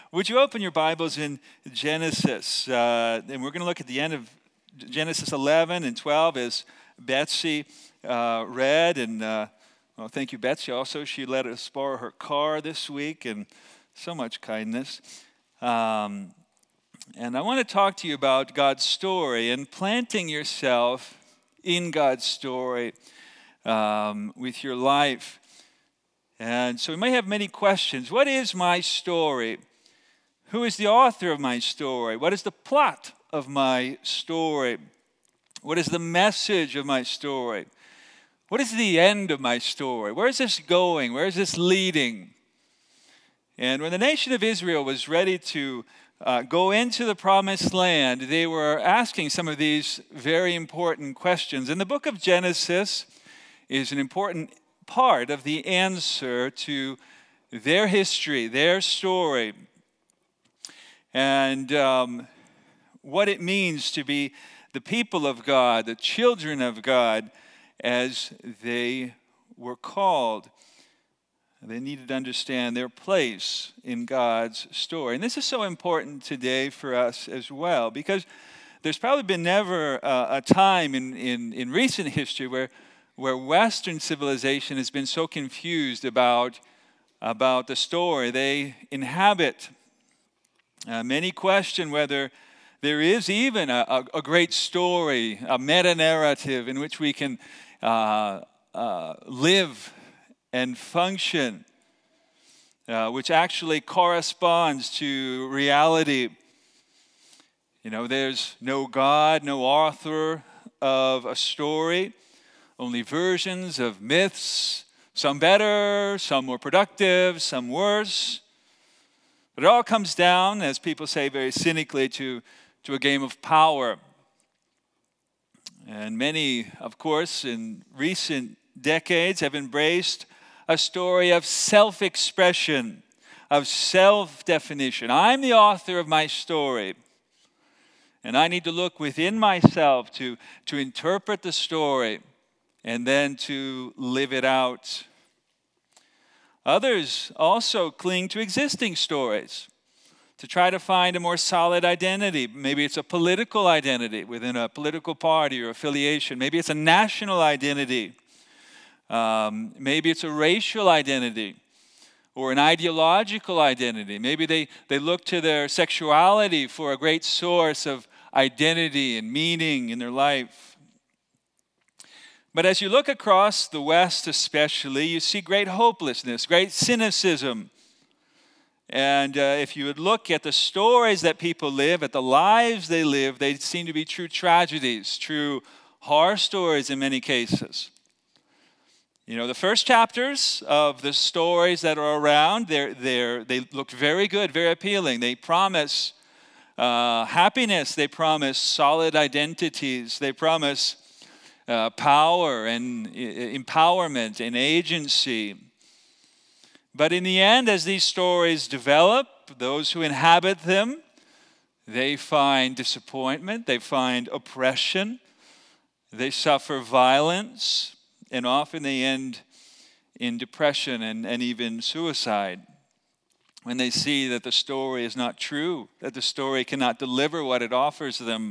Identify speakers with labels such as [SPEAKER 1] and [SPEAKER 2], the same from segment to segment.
[SPEAKER 1] Would you open your Bibles in Genesis? And we're going to look at the end of Genesis 11 and 12 as Betsy read. And well, thank you, Betsy. Also, she let us borrow her car this week, and so much kindness. And I want to talk to you about God's story and planting yourself in God's story with your life. And so we may have many questions. What is my story? Who is the author of my story? What is the plot of my story? What is the message of my story? What is the end of my story? Where is this going? Where is this leading? And when the nation of Israel was ready to go into the promised land, they were asking some of these very important questions. And the book of Genesis is an important part of the answer to their history, their story, and what it means to be the people of God, the children of God, as they were called. They needed to understand their place in God's story. And this is so important today for us as well, because there's probably been never a time in recent history where Western civilization has been so confused about the story they inhabit. Many question whether there is even a great story, a meta-narrative in which we can live and function, which actually corresponds to reality. You know, there's no God, no author of a story, only versions of myths, some better, some more productive, some worse. But it all comes down, as people say very cynically, to a game of power. And many, of course, in recent decades have embraced a story of self-expression, of self-definition. I'm the author of my story, and I need to look within myself to interpret the story and then to live it out. Others also cling to existing stories to try to find a more solid identity. Maybe it's a political identity within a political party or affiliation. Maybe it's a national identity. Maybe it's a racial identity or an ideological identity. Maybe they look to their sexuality for a great source of identity and meaning in their life. But as you look across the West especially, you see great hopelessness, great cynicism. And if you would look at the stories that people live, at the lives they live, they seem to be true tragedies, true horror stories in many cases. You know, the first chapters of the stories that are around, they look very good, very appealing. They promise happiness. They promise solid identities. They promise power and empowerment and agency. But in the end, as these stories develop, those who inhabit them, they find disappointment, they find oppression, they suffer violence, and often they end in depression and even suicide when they see that the story is not true, that the story cannot deliver what it offers them.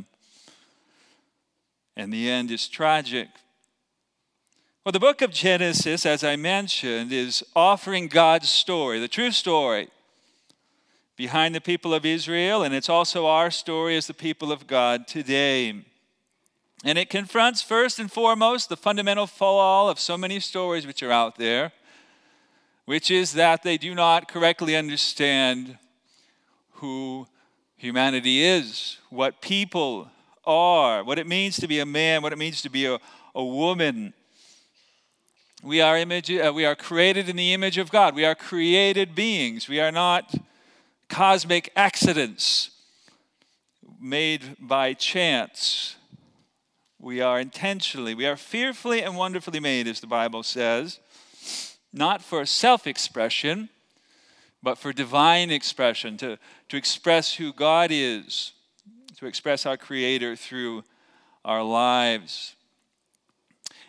[SPEAKER 1] And the end is tragic. Well, the book of Genesis, as I mentioned, is offering God's story, the true story behind the people of Israel, and it's also our story as the people of God today. And it confronts first and foremost the fundamental flaw of so many stories which are out there, which is that they do not correctly understand who humanity is, what people are, what it means to be a man, what it means to be a woman. We are created in the image of God. We are created beings. We are not cosmic accidents made by chance. We are fearfully and wonderfully made, as the Bible says, not for self-expression, but for divine expression, to express who God is, to express our Creator through our lives.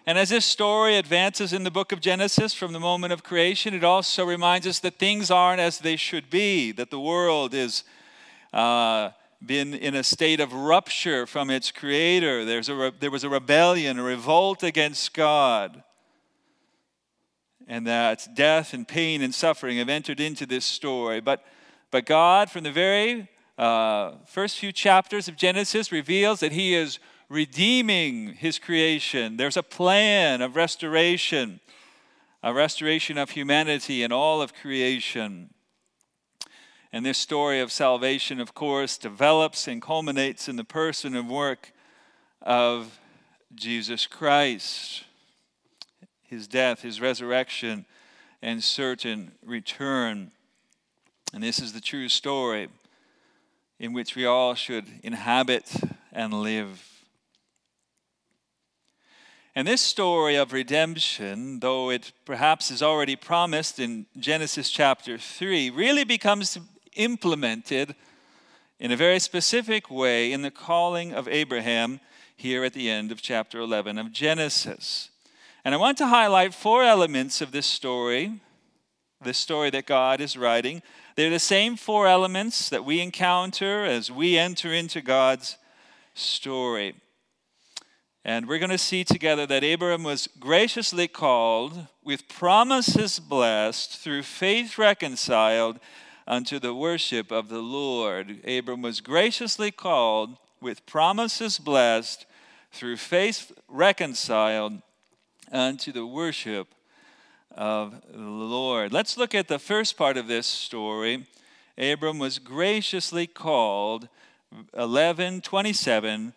[SPEAKER 1] And as this story advances in the book of Genesis from the moment of creation, it also reminds us that things aren't as they should be, that the world is been in a state of rupture from its creator. There was a rebellion, a revolt against God. And that death and pain and suffering have entered into this story. But God, from the very first few chapters of Genesis, reveals that he is redeeming his creation. There's a plan of restoration, a restoration of humanity and all of creation. And this story of salvation, of course, develops and culminates in the person and work of Jesus Christ, his death, his resurrection, and certain return. And this is the true story in which we all should inhabit and live. And this story of redemption, though it perhaps is already promised in Genesis chapter 3, really becomes implemented in a very specific way in the calling of Abraham here at the end of chapter 11 of Genesis. And I want to highlight 4 elements of this story that God is writing. They're the same 4 elements that we encounter as we enter into God's story. And we're going to see together that Abraham was graciously called, with promises blessed, through faith reconciled unto the worship of the Lord. Abram was graciously called, with promises blessed, through faith reconciled unto the worship of the Lord. Let's look at the first part of this story. Abram was graciously called, 11:27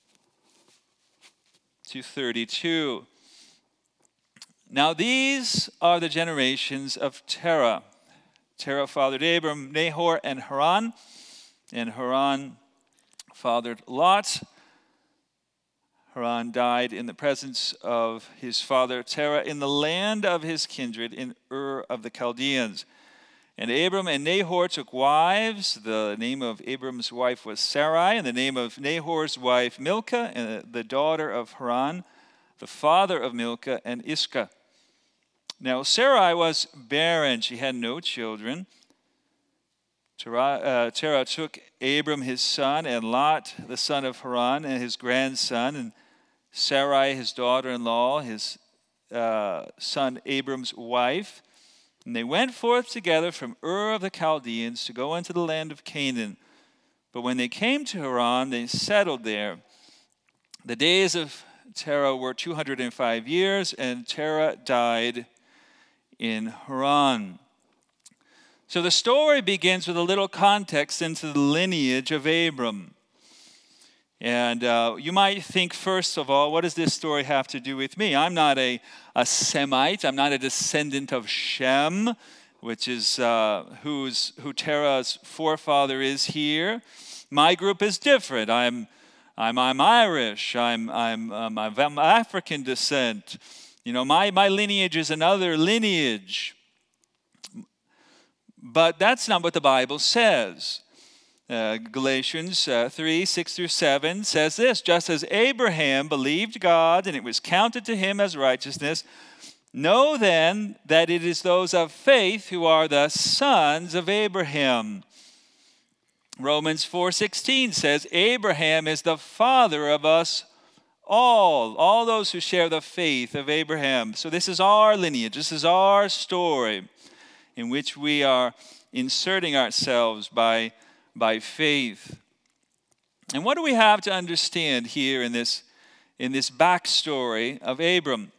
[SPEAKER 1] to 32. Now these are the generations of Terah. Terah fathered Abram, Nahor, and Haran. And Haran fathered Lot. Haran died in the presence of his father Terah in the land of his kindred in Ur of the Chaldeans. And Abram and Nahor took wives. The name of Abram's wife was Sarai, and the name of Nahor's wife Milcah, and the daughter of Haran, the father of Milcah and Iscah. Now Sarai was barren; she had no children. Terah took Abram his son, and Lot the son of Haran, and his grandson, and Sarai his daughter-in-law, his son Abram's wife. And they went forth together from Ur of the Chaldeans to go into the land of Canaan. But when they came to Haran, they settled there. The days of Terah were 205 years, and Terah died in Haran. So the story begins with a little context into the lineage of Abram. And you might think, first of all, what does this story have to do with me? I'm not a Semite. I'm not a descendant of Shem, which is who Terah's forefather is here. My group is different. I'm Irish. I'm African descent. You know, my lineage is another lineage. But that's not what the Bible says. Galatians 3:6-7 says this: just as Abraham believed God and it was counted to him as righteousness, know then that it is those of faith who are the sons of Abraham. Romans 4:16 says Abraham is the father of us all those who share the faith of Abraham. So this is our lineage, this is our story in which we are inserting ourselves by faith. And what do we have to understand here in this backstory of Abram?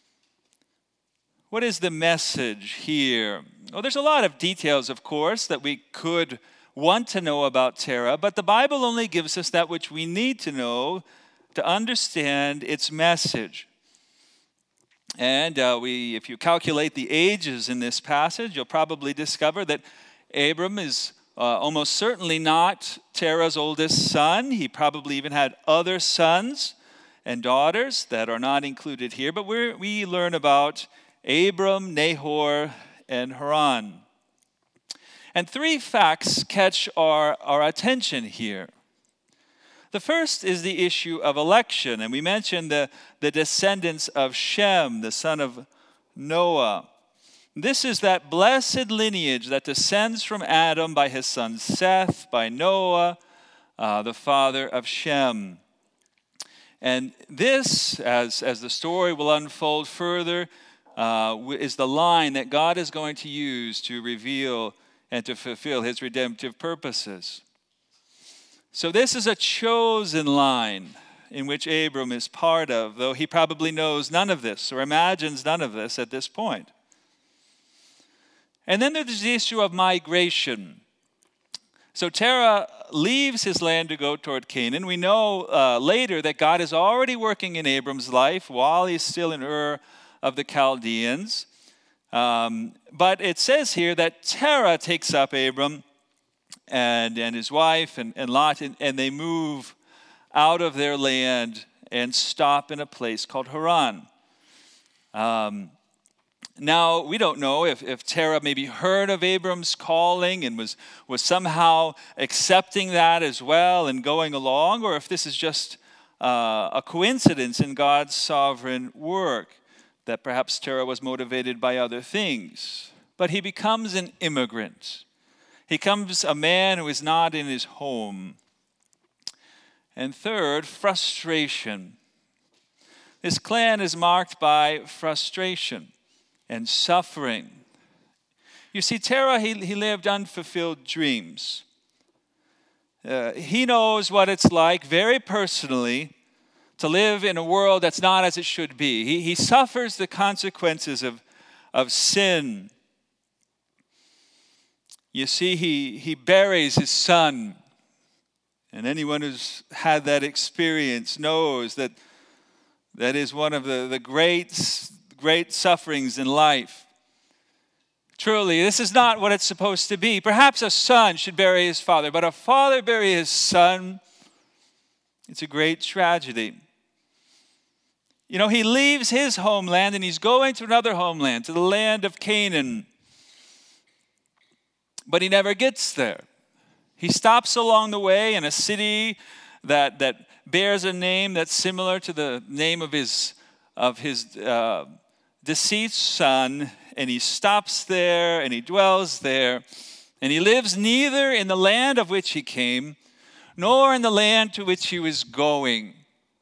[SPEAKER 1] What is the message here? Well, there's a lot of details, of course, that we could want to know about Terah, but the Bible only gives us that which we need to know to understand its message. And if you calculate the ages in this passage, you'll probably discover that Abram is almost certainly not Terah's oldest son. He probably even had other sons and daughters that are not included here. But we learn about Abram, Nahor, and Haran. And 3 facts catch our attention here. The first is the issue of election, and we mentioned the descendants of Shem, the son of Noah. This is that blessed lineage that descends from Adam by his son Seth, by Noah, the father of Shem. And this, as the story will unfold further, is the line that God is going to use to reveal and to fulfill his redemptive purposes. So this is a chosen line in which Abram is part of, though he probably knows none of this or imagines none of this at this point. And then there's the issue of migration. So Terah leaves his land to go toward Canaan. We know later that God is already working in Abram's life while he's still in Ur of the Chaldeans. But it says here that Terah takes up Abram and his wife and Lot, and they move out of their land and stop in a place called Haran. Now, we don't know if Terah maybe heard of Abram's calling and was somehow accepting that as well and going along, or if this is just a coincidence in God's sovereign work, that perhaps Terah was motivated by other things. But he becomes an immigrant. He becomes a man who is not in his home. And third, frustration. This clan is marked by frustration and suffering. You see, Terah, he lived unfulfilled dreams. He knows what it's like very personally to live in a world that's not as it should be. He suffers the consequences of sin. You see, he buries his son. And anyone who's had that experience knows that is one of the great sufferings in life. Truly, this is not what it's supposed to be. Perhaps a son should bury his father, but a father bury his son, it's a great tragedy. You know, he leaves his homeland and he's going to another homeland, to the land of Canaan. But he never gets there. He stops along the way in a city that bears a name that's similar to the name of his deceased son, and he stops there and he dwells there, and he lives neither in the land of which he came, nor in the land to which he was going.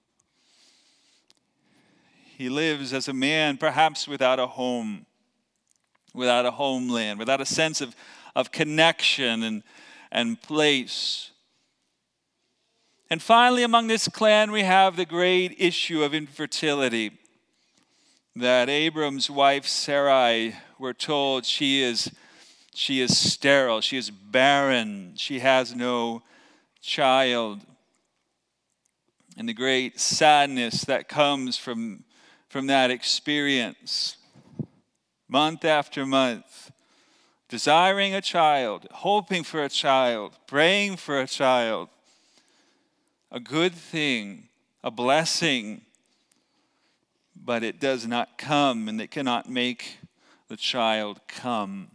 [SPEAKER 1] He lives as a man perhaps without a home, without a homeland, without a sense of connection and place. And finally, among this clan, we have the great issue of infertility. That Abram's wife Sarai, we're told she is sterile, she is barren, she has no child. And the great sadness that comes from that experience, month after month, desiring a child, hoping for a child, praying for a child, a good thing, a blessing, but it does not come, and they cannot make the child come.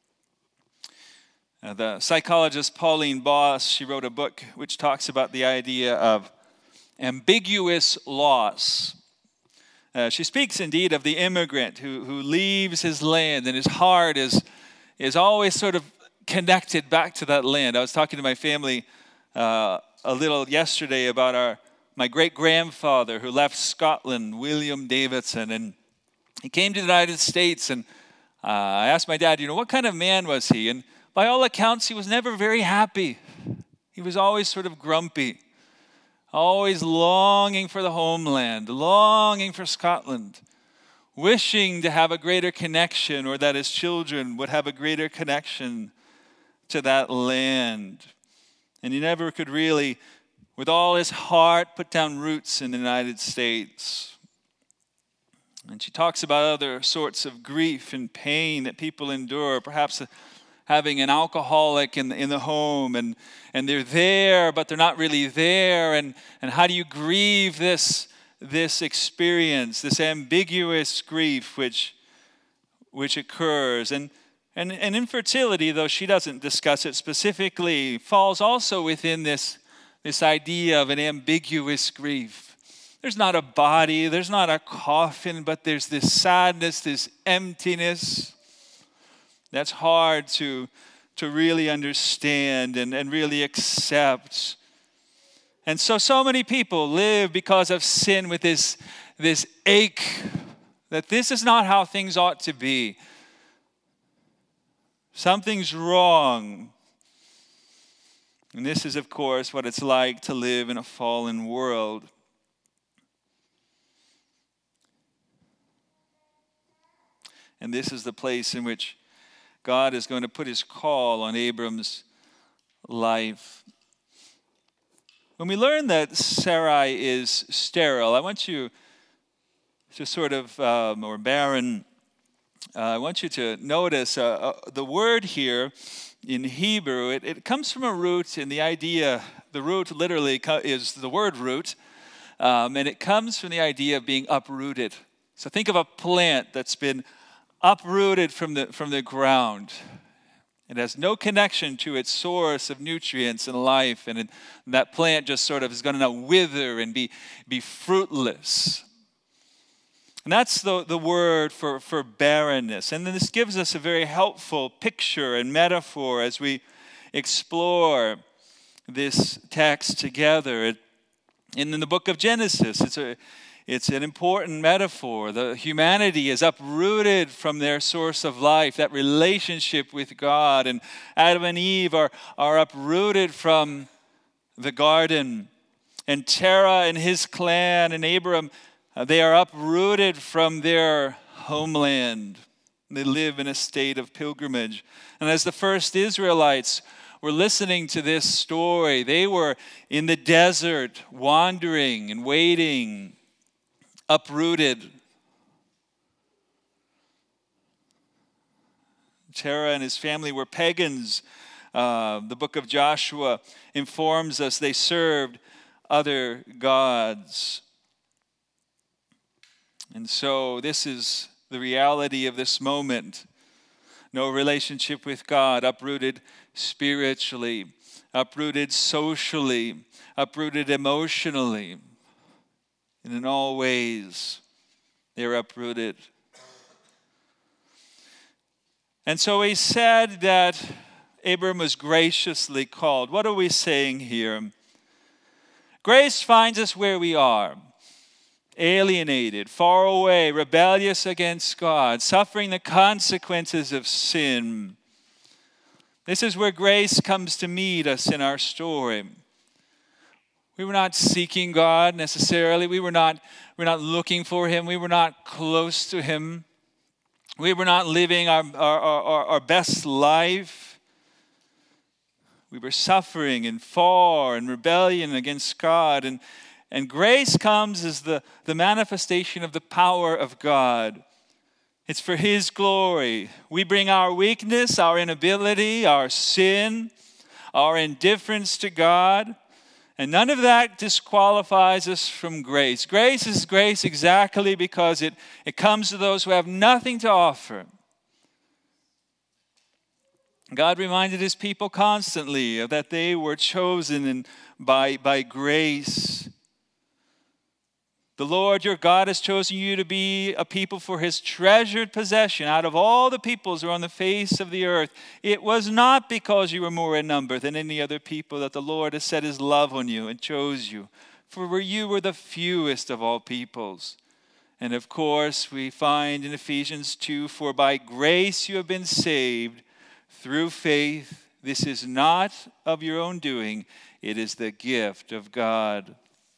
[SPEAKER 1] The psychologist Pauline Boss, she wrote a book which talks about the idea of ambiguous loss. She speaks indeed of the immigrant who leaves his land, and his heart is always sort of connected back to that land. I was talking to my family a little yesterday about my great-grandfather who left Scotland, William Davidson, and he came to the United States, and I asked my dad, what kind of man was he? And by all accounts, he was never very happy. He was always sort of grumpy, always longing for the homeland, longing for Scotland, wishing to have a greater connection, or that his children would have a greater connection to that land. And he never could really, with all his heart, put down roots in the United States. And she talks about other sorts of grief and pain that people endure, perhaps having an alcoholic in the home, and they're there, but they're not really there. And how do you grieve this experience, this ambiguous grief which occurs? And infertility, though she doesn't discuss it specifically, falls also within this this idea of an ambiguous grief. There's not a body, there's not a coffin, but there's this sadness, this emptiness that's hard to really understand and really accept. And so many people live because of sin with this ache that this is not how things ought to be. Something's wrong. And this is, of course, what it's like to live in a fallen world. And this is the place in which God is going to put his call on Abram's life. When we learn that Sarai is sterile, I want you to or barren, I want you to notice the word here in Hebrew, it comes from a root in the idea, the root literally is the word root, and it comes from the idea of being uprooted. So think of a plant that's been uprooted from the ground. It has no connection to its source of nutrients and life, and that plant just sort of is going to wither and be fruitless. And that's the word for barrenness. And then this gives us a very helpful picture and metaphor as we explore this text together. In the book of Genesis, it's an important metaphor. The humanity is uprooted from their source of life, that relationship with God. And Adam and Eve are uprooted from the garden. And Terah and his clan and Abram, they are uprooted from their homeland. They live in a state of pilgrimage. And as the first Israelites were listening to this story, they were in the desert, wandering and waiting, uprooted. Terah and his family were pagans. The book of Joshua informs us they served other gods. And so this is the reality of this moment. No relationship with God, uprooted spiritually, uprooted socially, uprooted emotionally. And in all ways, they're uprooted. And so he said that Abram was graciously called. What are we saying here? Grace finds us where we are. Alienated, far away, rebellious against God, suffering the consequences of sin. This is where grace comes to meet us in our story. We were not seeking God necessarily. We're not looking for him. We were not close to him. We were not living our best life. We were suffering and far in rebellion against God. And grace comes as the manifestation of the power of God. It's for his glory. We bring our weakness, our inability, our sin, our indifference to God. And none of that disqualifies us from grace. Grace is grace exactly because it comes to those who have nothing to offer. God reminded his people constantly that they were chosen by grace. The Lord your God has chosen you to be a people for his treasured possession out of all the peoples who are on the face of the earth. It was not because you were more in number than any other people that the Lord has set his love on you and chose you. For you were the fewest of all peoples. And of course, we find in Ephesians 2, for by grace you have been saved through faith. This is not of your own doing. It is the gift of God.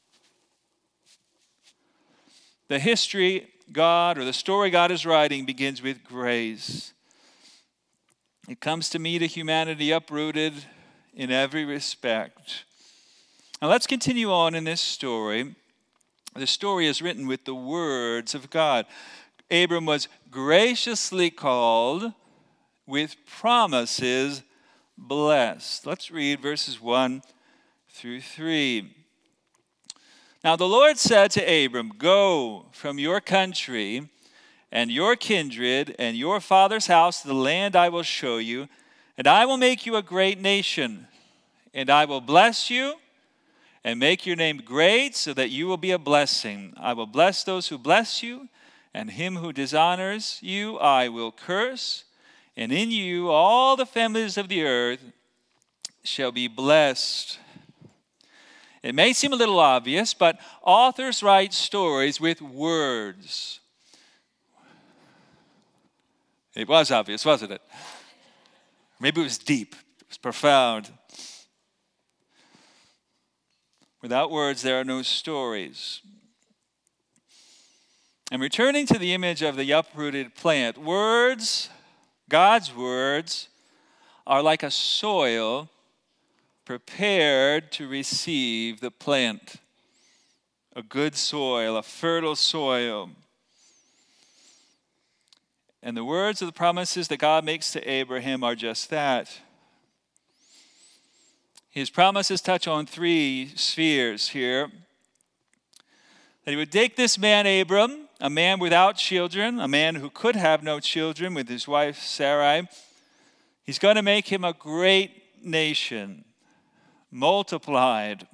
[SPEAKER 1] The history God, or the story God is writing, begins with grace. It comes to meet a humanity uprooted in every respect. Now let's continue on in this story. The story is written with the words of God. Abram was graciously called, with promises blessed. Let's read verses 1 through 3. Now the Lord said to Abram, go from your country and your kindred and your father's house to the land I will show you, and I will make you a great nation, and I will bless you and make your name great so that you will be a blessing. I will bless those who bless you, and him who dishonors you I will curse. And in you all the families of the earth shall be blessed. It may seem a little obvious, but authors write stories with words. It was obvious, wasn't it? Maybe it was deep, it was profound. Without words, there are no stories. And returning to the image of the uprooted plant, words, God's words, are like a soil prepared to receive the plant. A good soil, a fertile soil. And the words of the promises that God makes to Abraham are just that. His promises touch on three spheres here. That he would take this man Abram, a man without children, a man who could have no children with his wife Sarai. He's going to make him a great nation, multiplied.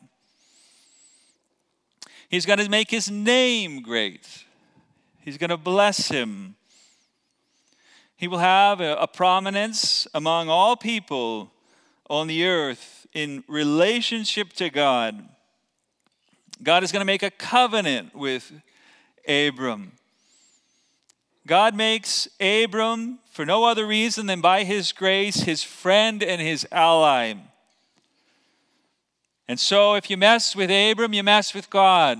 [SPEAKER 1] He's going to make his name great. He's going to bless him. He will have a prominence among all people on the earth in relationship to God. God is going to make a covenant with Abram. God makes Abram, for no other reason than by his grace, his friend and his ally. And so if you mess with Abram, you mess with God.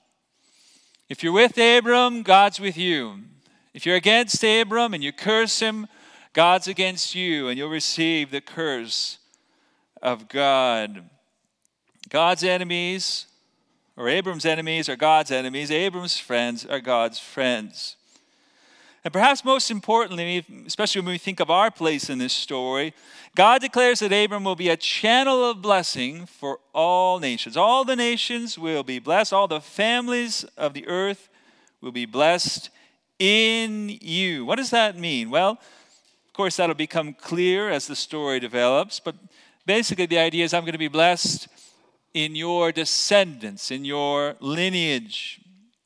[SPEAKER 1] If you're with Abram, God's with you. If you're against Abram and you curse him, God's against you, and you'll receive the curse of God. God's enemies, or Abram's enemies, are God's enemies. Abram's friends are God's friends. And perhaps most importantly, especially when we think of our place in this story, God declares that Abram will be a channel of blessing for all nations. All the nations will be blessed. All the families of the earth will be blessed in you. What does that mean? Well, of course, that'll become clear as the story develops. But basically, the idea is I'm going to be blessed in your descendants, in your lineage.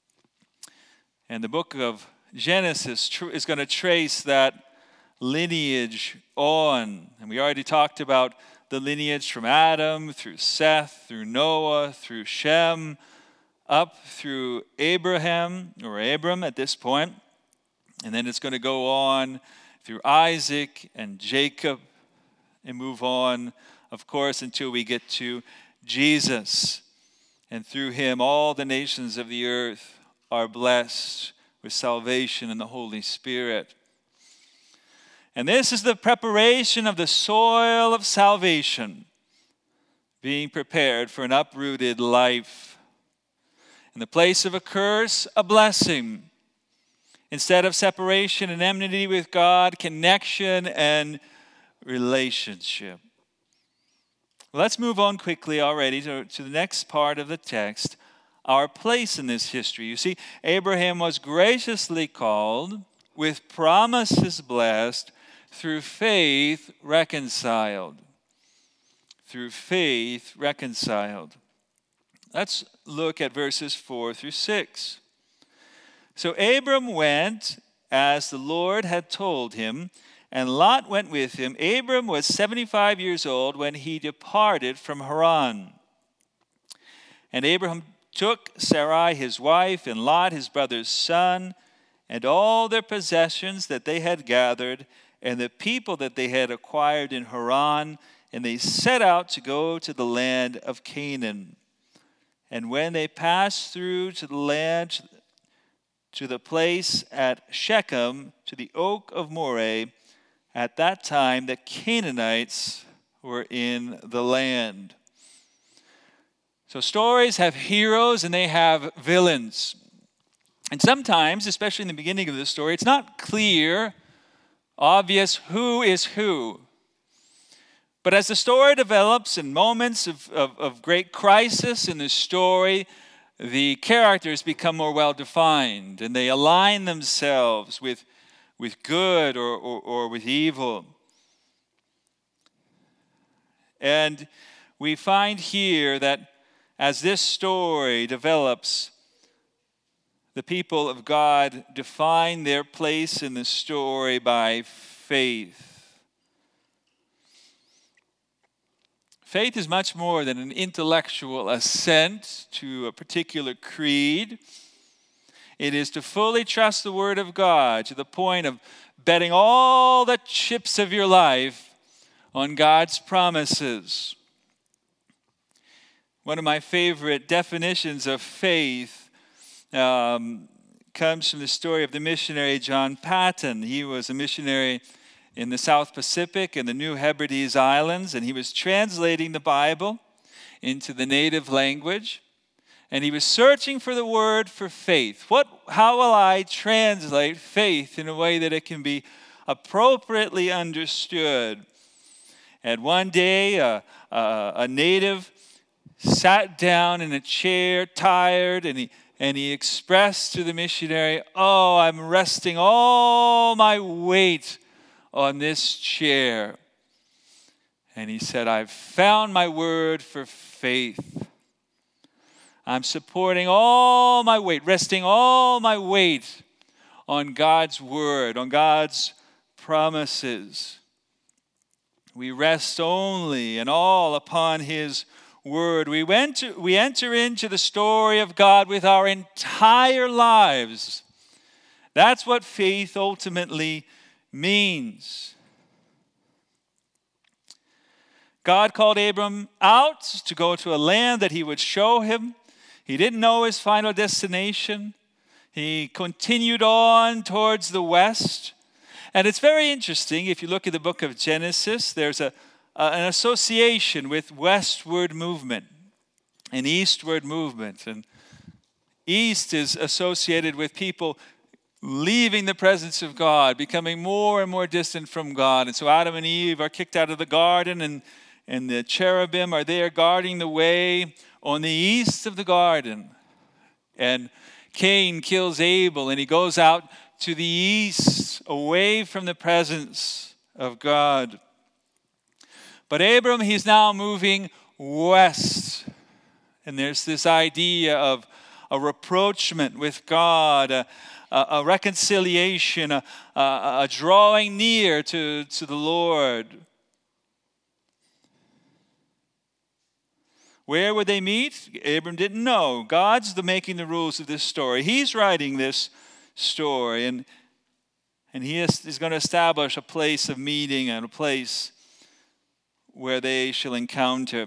[SPEAKER 1] And the book of Genesis is going to trace that lineage on. And we already talked about the lineage from Adam, through Seth, through Noah, through Shem, up through Abraham, or Abram at this point. And then it's going to go on through Isaac and Jacob and move on, of course, until we get to Jesus. And through him, all the nations of the earth are blessed with salvation in the Holy Spirit. And this is the preparation of the soil of salvation, being prepared for an uprooted life. In the place of a curse, a blessing. Instead of separation and enmity with God, connection and relationship. Well, let's move on quickly already to the next part of the text, our place in this history. You see, Abraham was graciously called, with promises blessed, through faith reconciled. Through faith reconciled. Let's look at verses 4 through 6. So Abram went as the Lord had told him, and Lot went with him. Abram was 75 years old when he departed from Haran. And Abraham took Sarai his wife, and Lot his brother's son, and all their possessions that they had gathered, and the people that they had acquired in Haran, and they set out to go to the land of Canaan. And when they passed through to the land, to the place at Shechem, to the oak of Moreh, at that time the Canaanites were in the land. So stories have heroes and they have villains. And sometimes, especially in the beginning of the story, it's not clear, obvious who is who. But as the story develops, in moments of great crisis in the story, the characters become more well-defined, and they align themselves with good or with evil. And we find here that as this story develops, the people of God define their place in the story by faith. Faith is much more than an intellectual assent to a particular creed. It is to fully trust the Word of God to the point of betting all the chips of your life on God's promises. One of my favorite definitions of faith comes from the story of the missionary John Paton. He was a missionary in the South Pacific and the New Hebrides Islands, and he was translating the Bible into the native language. And he was searching for the word for faith. How will I translate faith in a way that it can be appropriately understood? And one day, a native sat down in a chair, tired, and he expressed to the missionary, "Oh, I'm resting all my weight on this chair." And he said, "I've found my word for faith. I'm supporting all my weight, resting all my weight on God's word, on God's promises." We rest only and all upon His word. We enter into the story of God with our entire lives. That's what faith ultimately means. God called Abram out to go to a land that He would show him. He didn't know his final destination. He continued on towards the west. And it's very interesting, if you look at the book of Genesis, there's an association with westward movement and eastward movement. And east is associated with people leaving the presence of God, becoming more and more distant from God. And so Adam and Eve are kicked out of the garden, and the cherubim are there guarding the way on the east of the garden. And Cain kills Abel, and he goes out to the east, away from the presence of God. But Abram, he's now moving west. And there's this idea of a rapprochement with God, a reconciliation, a drawing near to the Lord. Where would they meet? Abram didn't know. God's making the rules of this story. He's writing this story, and He is going to establish a place of meeting and a place where they shall encounter.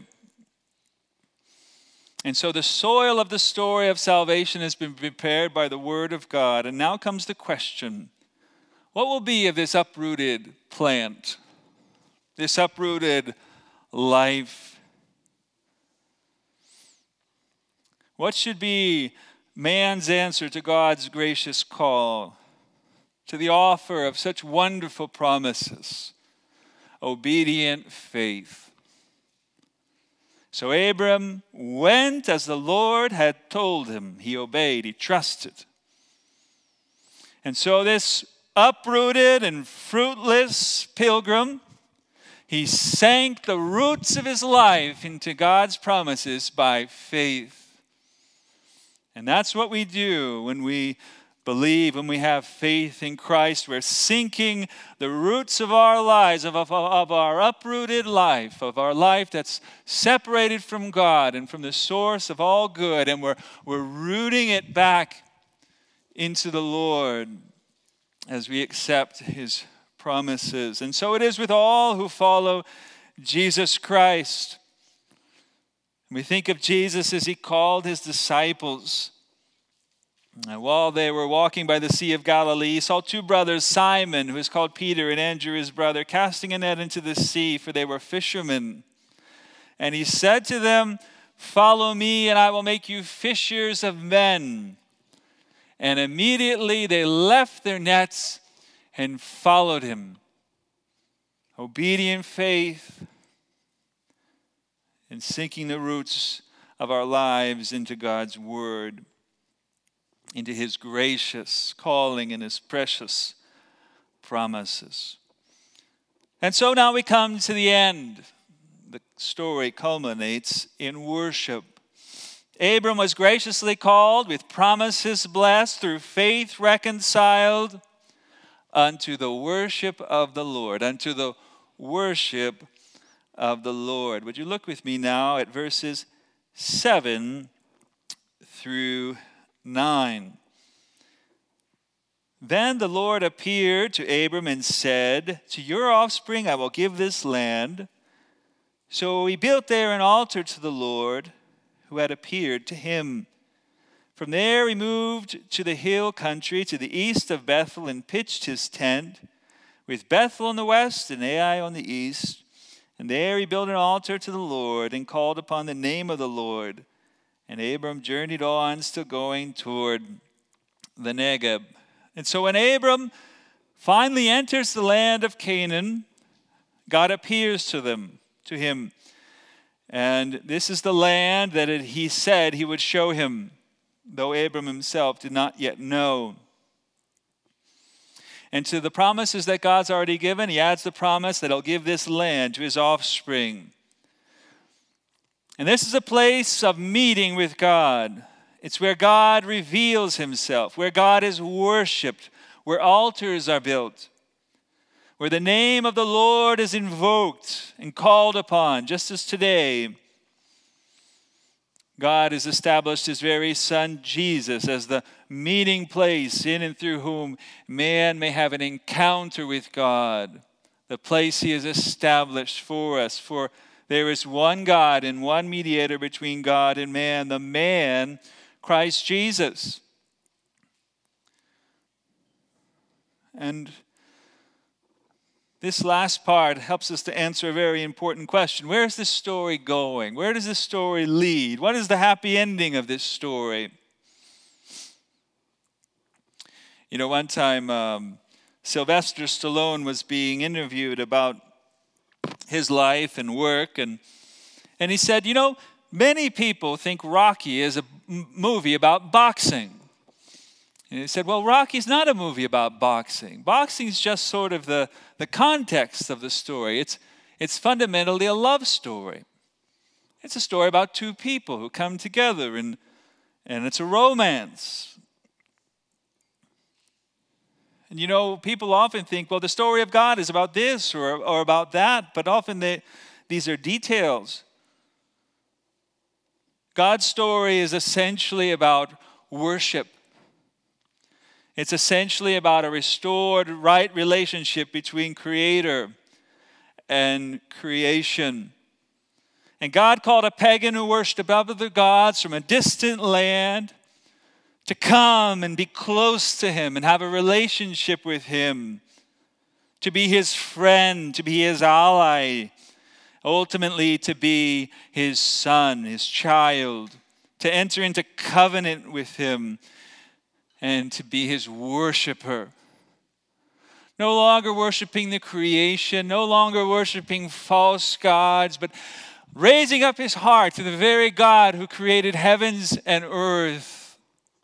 [SPEAKER 1] And so the soil of the story of salvation has been prepared by the Word of God. And now comes the question, what will be of this uprooted plant, this uprooted life? What should be man's answer to God's gracious call, to the offer of such wonderful promises? Obedient faith. So Abram went as the Lord had told him. He obeyed, he trusted. And so this uprooted and fruitless pilgrim, he sank the roots of his life into God's promises by faith. And that's what we do when we believe, when we have faith in Christ. We're sinking the roots of our lives, of our uprooted life, of our life that's separated from God and from the source of all good, and we're rooting it back into the Lord as we accept His promises. And so it is with all who follow Jesus Christ. We think of Jesus as He called His disciples. And while they were walking by the Sea of Galilee, He saw two brothers, Simon, who is called Peter, and Andrew his brother, casting a net into the sea, for they were fishermen. And He said to them, "Follow me, and I will make you fishers of men." And immediately they left their nets and followed Him. Obedient faith and sinking the roots of our lives into God's Word, into His gracious calling and His precious promises. And so now we come to the end. The story culminates in worship. Abram was graciously called, with promises blessed, through faith reconciled unto the worship of the Lord. Unto the worship of the Lord. Would you look with me now at verses 7 through 9. Then the Lord appeared to Abram and said, to your offspring I will give this land. So he built there an altar to the Lord who had appeared to him. From there he moved to the hill country to the east of Bethel and pitched his tent, with Bethel on the west and Ai on the east. And there he built an altar to the Lord and called upon the name of the Lord. And Abram journeyed on, still going toward the Negeb. And so when Abram finally enters the land of Canaan, God appears to him. And this is the land that he said he would show him, though Abram himself did not yet know. And to the promises that God's already given, he adds the promise that he'll give this land to his offspring. And this is a place of meeting with God. It's where God reveals himself, where God is worshiped, where altars are built, where the name of the Lord is invoked and called upon, just as today God has established his very Son, Jesus, as the meeting place in and through whom man may have an encounter with God, the place he has established for us. For there is one God and one mediator between God and man, the man, Christ Jesus. And this last part helps us to answer a very important question. Where is this story going? Where does this story lead? What is the happy ending of this story? You know, one time Sylvester Stallone was being interviewed about his life and work, and he said, you know, many people think Rocky is a movie about boxing. And he said, well, Rocky's not a movie about boxing. Boxing is just sort of the context of the story. It's fundamentally a love story. It's a story about two people who come together, and it's a romance. And you know, people often think, well, the story of God is about this or about that, but often these are details. God's story is essentially about worship. It's essentially about a restored, right relationship between Creator and creation. And God called a pagan who worshipped other gods from a distant land to come and be close to him and have a relationship with him, to be his friend, to be his ally, ultimately to be his son, his child, to enter into covenant with him, and to be his worshiper. No longer worshiping the creation, no longer worshiping false gods, but raising up his heart to the very God who created heavens and earth.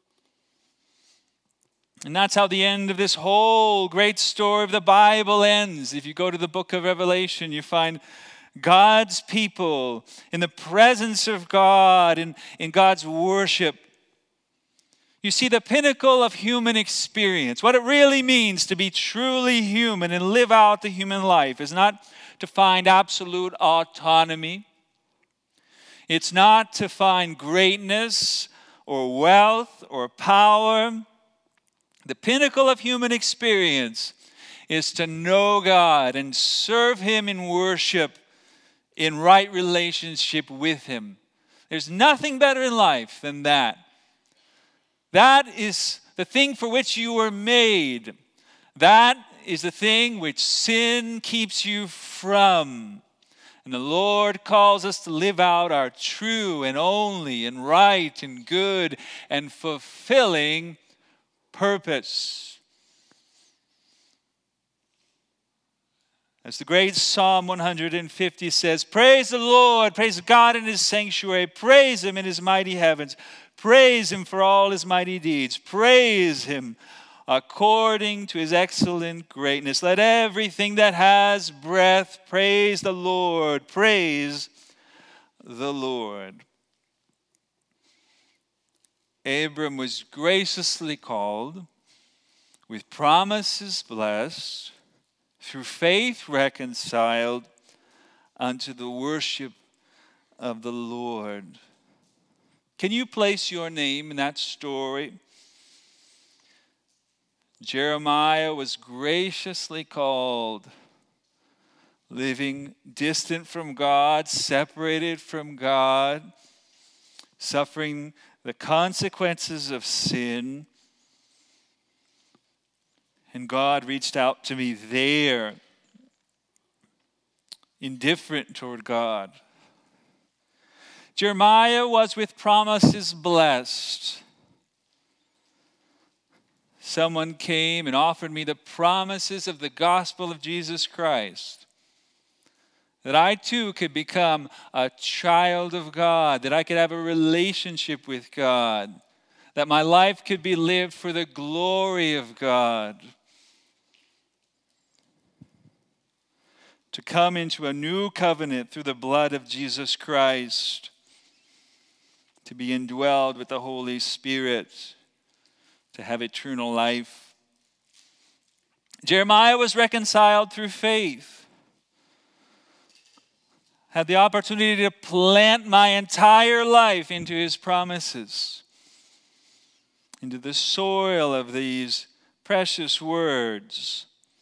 [SPEAKER 1] And that's how the end of this whole great story of the Bible ends. If you go to the book of Revelation, you find God's people in the presence of God, in God's worship. You see the pinnacle of human experience. What it really means to be truly human and live out the human life is not to find absolute autonomy. It's not to find greatness or wealth or power. The pinnacle of human experience is to know God and serve him in worship, in right relationship with him. There's nothing better in life than that. That is the thing for which you were made. That is the thing which sin keeps you from. And the Lord calls us to live out our true and only and right and good and fulfilling purpose. As the great Psalm 150 says, praise the Lord, praise God in his sanctuary, praise him in his mighty heavens. Praise him for all his mighty deeds. Praise him according to his excellent greatness. Let everything that has breath praise the Lord. Praise the Lord. Abram was graciously called, with promises blessed, through faith reconciled unto the worship of the Lord. Can you place your name in that story? Jeremiah was graciously called, living distant from God, separated from God, suffering the consequences of sin. And God reached out to me there, indifferent toward God. Jeremiah was with promises blessed. Someone came and offered me the promises of the gospel of Jesus Christ, that I too could become a child of God, that I could have a relationship with God, that my life could be lived for the glory of God. To come into a new covenant through the blood of Jesus Christ, to be indwelled with the Holy Spirit, to have eternal life. Jeremiah was reconciled through faith. Had the opportunity to plant my entire life into his promises, into the soil of these precious words.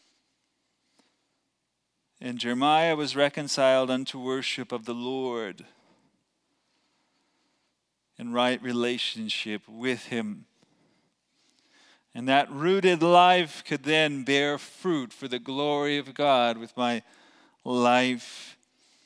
[SPEAKER 1] And Jeremiah was reconciled unto worship of the Lord in right relationship with him. And that rooted life could then bear fruit for the glory of God with my life.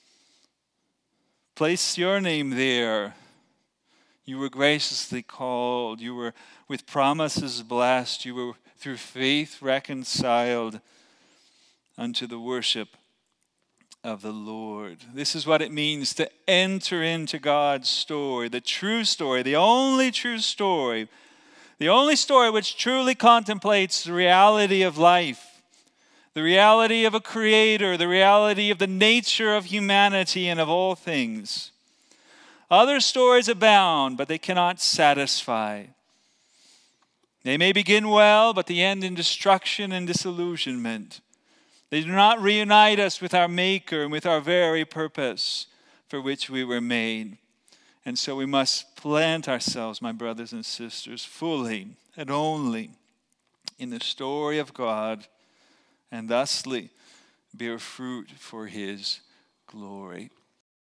[SPEAKER 1] Place your name there. You were graciously called. You were with promises blessed. You were through faith reconciled unto the worship of the Lord. This is what it means to enter into God's story, the true story, the only true story. The only story which truly contemplates the reality of life, the reality of a creator, the reality of the nature of humanity and of all things. Other stories abound, but they cannot satisfy. They may begin well, but they end in destruction and disillusionment. They do not reunite us with our Maker and with our very purpose for which we were made. And so we must plant ourselves, my brothers and sisters, fully and only in the story of God, and thusly bear fruit for his glory.